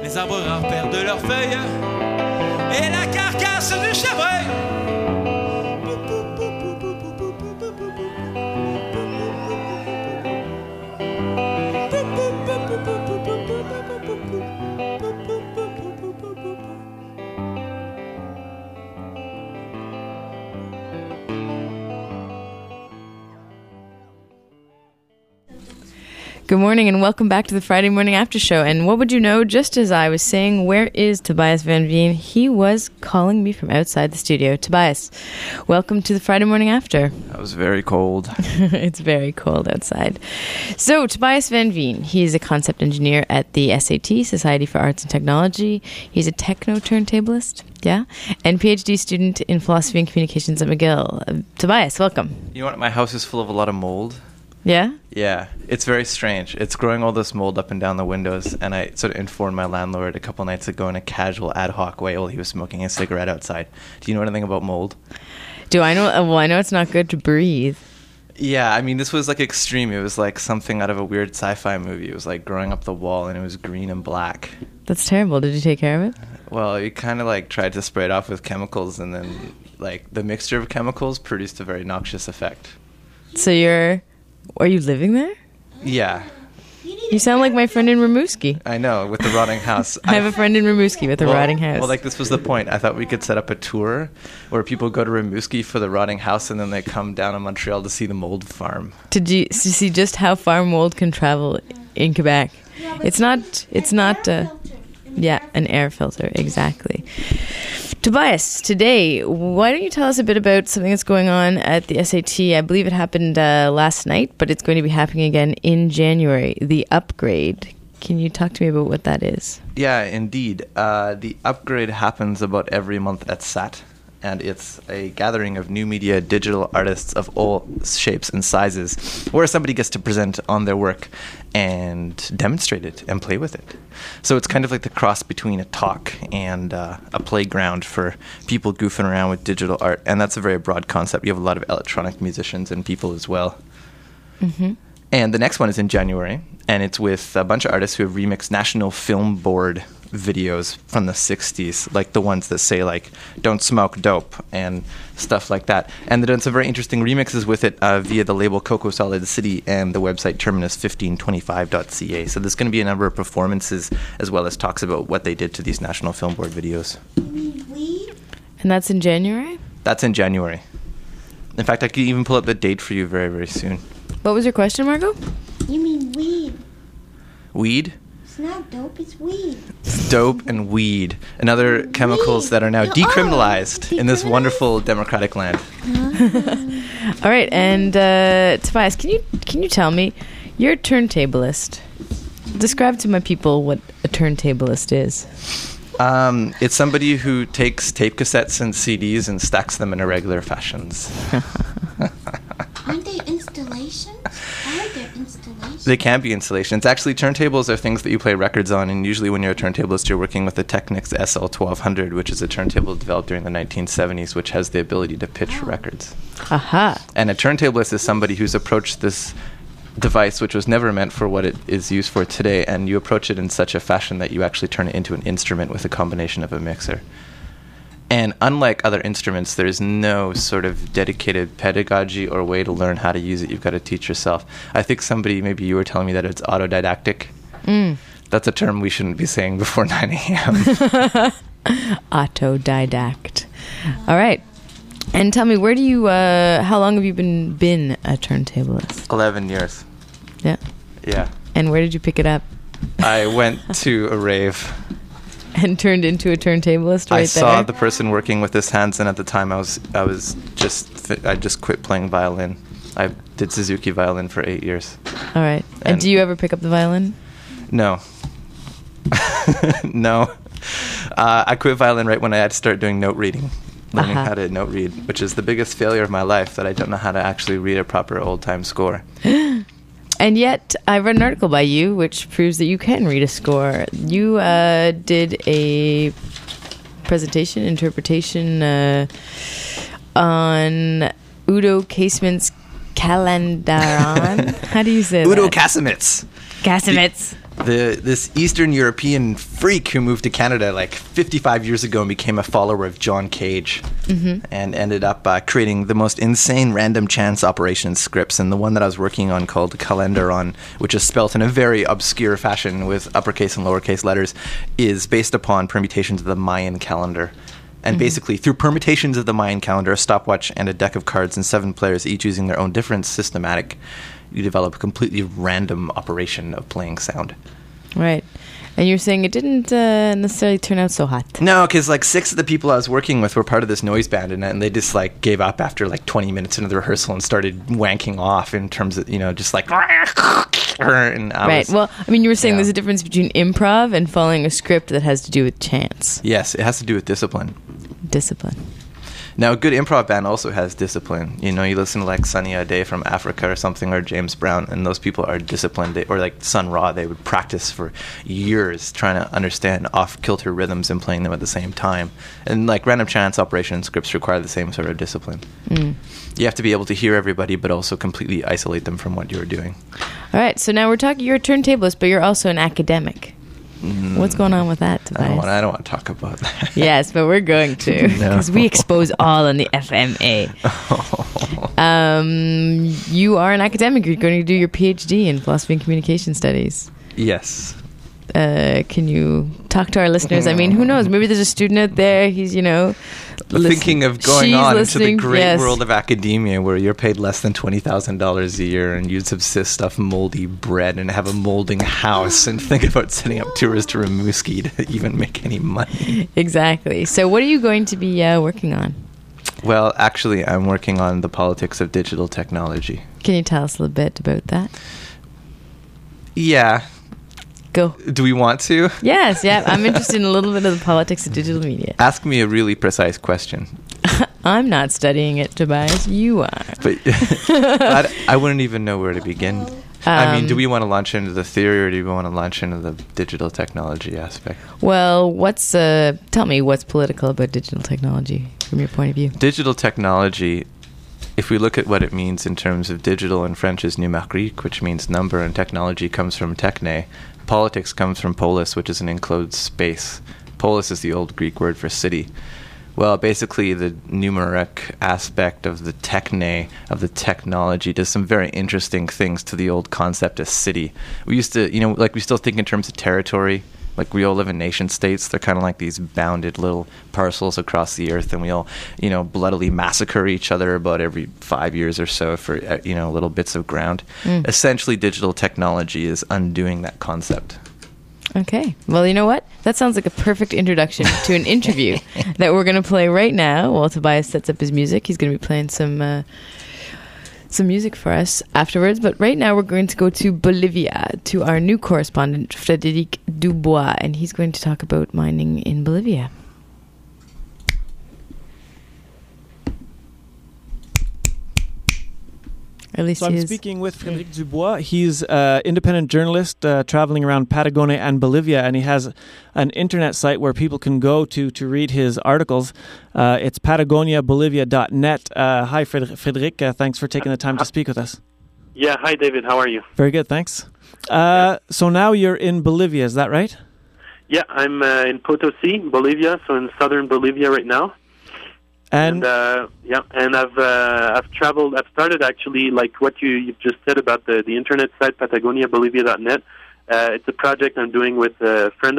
Les arbres rares perdent leurs feuilles et la carcasse du chevreuil. Good morning and welcome back to the Friday Morning After Show. And what would you know, just as I was saying, where is Tobias Van Veen? He was calling me from outside the studio. Tobias, welcome to the Friday Morning After. That was very cold. It's very cold outside. So, Tobias Van Veen, he's a concept engineer at the SAT, Society for Arts and Technology. He's a techno turntablist, yeah, and PhD student in philosophy and communications at McGill. Tobias, welcome. You know what? My house is full of a lot of mold. Yeah? Yeah, it's very strange. It's growing all this mold up and down the windows, and I sort of informed my landlord a couple nights ago in a casual ad hoc way while he was smoking a cigarette outside. Do you know anything about mold? Do I know? Well, I know it's not good to breathe. Yeah, I mean, this was like extreme. It was like something out of a weird sci-fi movie. It was like growing up the wall, and it was green and black. That's terrible. Did you take care of it? Well, you kind of like tried to spray it off with chemicals, and then like the mixture of chemicals produced a very noxious effect. So are you living there? Yeah. You sound like my friend in Rimouski. I know, with the rotting house. I have a friend in Rimouski with a rotting house. Well, like this was the point. I thought we could set up a tour where people go to Rimouski for the rotting house and then they come down to Montreal to see the mold farm. To see just how far mold can travel in Quebec. It's not an air filter, exactly. Tobias, today, why don't you tell us a bit about something that's going on at the SAT? I believe it happened last night, but it's going to be happening again in January, the upgrade. Can you talk to me about what that is? Yeah, indeed. The upgrade happens about every month at SAT, and it's a gathering of new media digital artists of all shapes and sizes, where somebody gets to present on their work and demonstrate it and play with it. So it's kind of like the cross between a talk and a playground for people goofing around with digital art, and that's a very broad concept. You have a lot of electronic musicians and people as well. Mm-hmm. And the next one is in January, and it's with a bunch of artists who have remixed National Film Board videos from the 60s, like the ones that say like "Don't smoke dope" and stuff like that. And they've done some very interesting remixes with it via the label Coco Solid City and the website terminus1525.ca. So there's going to be a number of performances as well as talks about what they did to these National Film Board videos. And that's in January? That's in January. In fact, I could even pull up the date for you very, very soon. What was your question, Margot? You mean weed. Weed? It's not dope, it's weed. Dope and weed and other chemicals that are now decriminalized in this wonderful democratic land. All right, and Tobias, can you tell me, you're a turntablist. Describe to my people what a turntablist is. It's somebody who takes tape cassettes and CDs and stacks them in irregular fashions. Aren't they installations? Are there installations? They can be installations. Actually, turntables are things that you play records on, and usually when you're a turntablist, you're working with the Technics SL1200, which is a turntable developed during the 1970s, which has the ability to pitch records. Aha. And a turntablist is somebody who's approached this device, which was never meant for what it is used for today, and you approach it in such a fashion that you actually turn it into an instrument with a combination of a mixer. And unlike other instruments, there's no sort of dedicated pedagogy or way to learn how to use it. You've got to teach yourself. I think maybe you were telling me that it's autodidactic. That's a term we shouldn't be saying before 9 a.m. Autodidact. All right. And tell me, where do you, how long have you been a turntablist? 11 years. Yeah. Yeah. And where did you pick it up? I went to a rave. And turned into a turntablist right there? I saw the person working with his hands, and at the time I just quit playing violin. I did Suzuki violin for 8 years. All right. And do you ever pick up the violin? No. No. I quit violin right when I had to start doing note reading. Learning how to note read, which is the biggest failure of my life, that I don't know how to actually read a proper old-time score. And yet, I read an article by you which proves that you can read a score. You did a interpretation on Udo Casement's Kalendaran. How do you say that? Udo Kasemets. Kasemets. this Eastern European freak who moved to Canada like 55 years ago and became a follower of John Cage, and ended up creating the most insane random chance operation scripts. And the one that I was working on, called Calendaron, which is spelt in a very obscure fashion with uppercase and lowercase letters, is based upon permutations of the Mayan calendar. And basically, through permutations of the Mayan calendar, a stopwatch, and a deck of cards, and 7 players each using their own different systematic, you develop a completely random operation of playing sound. Right. And you're saying it didn't necessarily turn out so hot. No, because like 6 of the people I was working with were part of this noise band, and they just like gave up after like 20 minutes into the rehearsal and started wanking off in terms of, just like... And right. Well, I mean, you were saying there's a difference between improv and following a script that has to do with chance. Yes, it has to do with discipline. Discipline. Now, a good improv band also has discipline. You listen to like Sunny Ade from Africa or something, or James Brown, and those people are disciplined. Or like Sun Ra, they would practice for years trying to understand off-kilter rhythms and playing them at the same time. And like random chance operation scripts require the same sort of discipline. You have to be able to hear everybody, but also completely isolate them from what you're doing. All right, so now we're talking, you're a turntablist, but you're also an academic. What's going on with that, Tobias? I don't want to talk about that. Yes, but we're going to, because we expose all on the FMA. You are an academic. You're going to do your PhD in philosophy and communication studies. Yes. Can you talk to our listeners? I mean, who knows? Maybe there's a student out there, he's, thinking of going on into the great yes. world of academia, where you're paid less than $20,000 a year and you subsist off moldy bread and have a molding house, and think about setting up tours to Rimouski to even make any money. Exactly. So what are you going to be working on? Well, actually, I'm working on the politics of digital technology. Can you tell us a little bit about that? Yeah. Go. Do we want to? Yes, yeah. I'm interested in a little bit of the politics of digital media. Ask me a really precise question. I'm not studying it, Tobias. You are. But I wouldn't even know where to begin. I mean, do we want to launch into the theory, or do we want to launch into the digital technology aspect? Well, tell me what's political about digital technology from your point of view. Digital technology, if we look at what it means in terms of digital, in French is numérique, which means number, and technology comes from techne. Politics comes from polis, which is an enclosed space. Polis is the old Greek word for city. Well, basically, the numeric aspect of the techne, of the technology, does some very interesting things to the old concept of city. We used to, we still think in terms of territory. Like, we all live in nation states. They're kind of like these bounded little parcels across the earth, and we all, bloodily massacre each other about every 5 years or so for, little bits of ground. Essentially, digital technology is undoing that concept. Okay. Well, you know what? That sounds like a perfect introduction to an interview that we're going to play right now while Tobias sets up his music. He's going to be playing some music for us afterwards. But right now we're going to go to Bolivia, to our new correspondent, Frédéric Dubois, and he's going to talk about mining in Bolivia. At least so I'm speaking with Frédéric Dubois. He's an independent journalist traveling around Patagonia and Bolivia, and he has an internet site where people can go to read his articles. It's patagoniabolivia.net. Hi, Frédéric. Thanks for taking the time to speak with us. Yeah, hi, David. How are you? Very good, thanks. So now you're in Bolivia, is that right? Yeah, I'm in Potosi, Bolivia, so in southern Bolivia right now. And I've traveled. I've started actually, like what you just said about the internet site, patagoniabolivia.net. It's a project I'm doing with a friend